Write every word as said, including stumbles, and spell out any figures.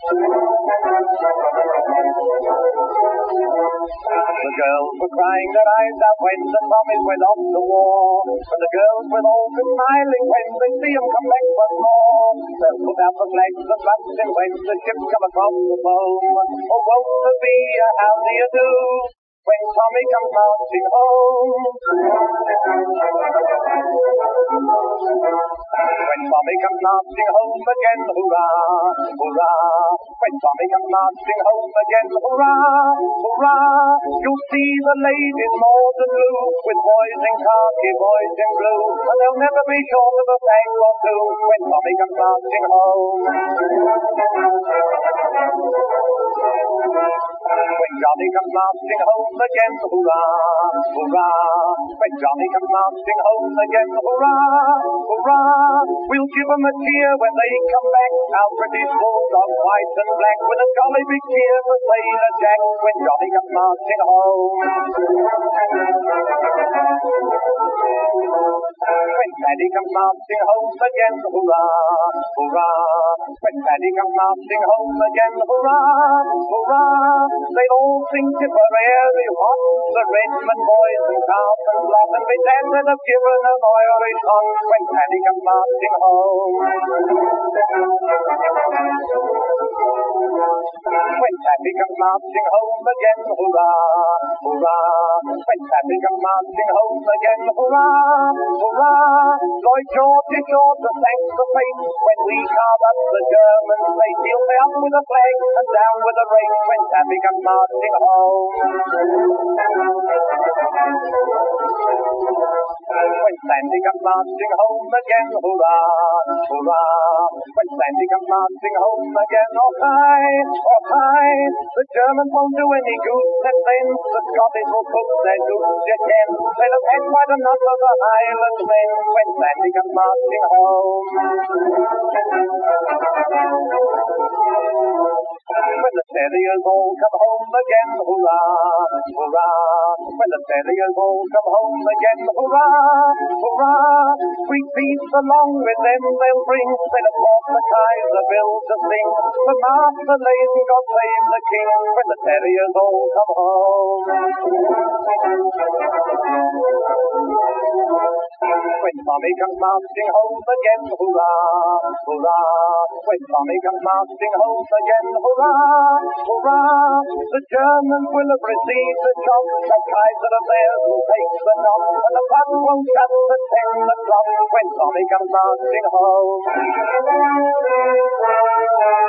The girls were crying their eyes out when the Tommies went off to war. But the girls were all smiling when they see 'em come back once more. They'll put out the flags and blushing when the ships come across the foam. Oh, won't there be a how do you do when Tommy comes marching home? When Tommy comes marching home again, hurrah, hurrah. When Tommy comes marching home again, hurrah, hurrah. You'll see the ladies more than blue, with boys in khaki, boys in blue, and they'll never be short of a bang or two when Tommy comes marching home. When Johnny comes marching home again, hurrah, hurrah. When Johnny comes marching home again, hurrah, hurrah. We'll give 'em a cheer when they come back, our British bulldogs, white and black, with a jolly big cheer for Sailor Jack when Johnny comes marching home. When Paddy comes marching home again, hurrah, hurrah. When Paddy comes marching home again, hurrah, hurrah. They'll all sing Tipperary hot, the Redmond boys and Carlton Bluff, and be damned that have given an Irish hot when Paddy comes marching home. When Paddy comes marching home again, hurrah, hurrah. When Paddy comes marching home again, hurrah, hurrah. Lloyd George is sure to thank the fate when we carve up the German state. He'll be up with a flag and down with a rake when Paddy comes marching home. When Sandy comes marching home again, hurrah, hurrah. When Sandy comes marching home again, oh hi, oh hi. The Germans won't do any good, and then the Scottish will cook their goose again. They'll have had quite enough of the Highland men when Sandy comes marching home. When the terriers all come home again, hurrah, hurrah. When the terriers all come home again, hurrah, hurrah. Sweet peace along with them they'll bring, then of course the Kaiser bill to sing. The master lays and God save the king when the terriers all come home. When Tommy comes marching home again, hurrah, hurrah. When Tommy comes marching home again, hurrah, hurrah. The Germans will have received the shock, the Kaiser of theirs will take the knock, and the pub won't shut at ten o'clock when Tommy comes marching home.